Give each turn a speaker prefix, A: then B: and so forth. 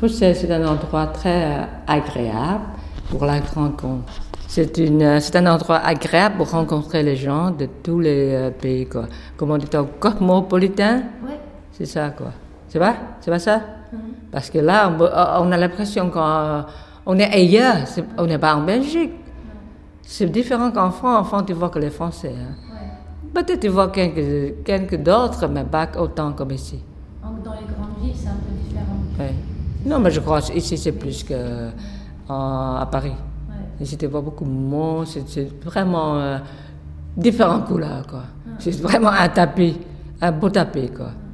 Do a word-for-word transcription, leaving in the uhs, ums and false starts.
A: trouve que c'est, c'est un endroit très euh, agréable pour la rencontre. C'est, une, c'est un endroit agréable pour rencontrer les gens de tous les euh, pays, quoi. Comme on dit, cosmopolitain.
B: Oui.
A: C'est ça, quoi. C'est pas, c'est pas ça? Mm-hmm. Parce que là, on, on a l'impression qu'on est ailleurs, c'est, on n'est pas en Belgique. Mm-hmm. C'est différent qu'en France. En France, tu vois que les Français. Hein. Ouais. Peut-être tu vois quelques, quelques d'autres, mais pas autant comme ici.
B: Donc dans les grandes villes, c'est un peu différent.
A: Ouais. Non, mais je crois ici, c'est plus qu'à Paris. Ouais. Ici, tu vois beaucoup de monde, c'est, c'est vraiment euh, différentes couleurs, quoi. Ouais. C'est vraiment un tapis, un beau tapis, quoi.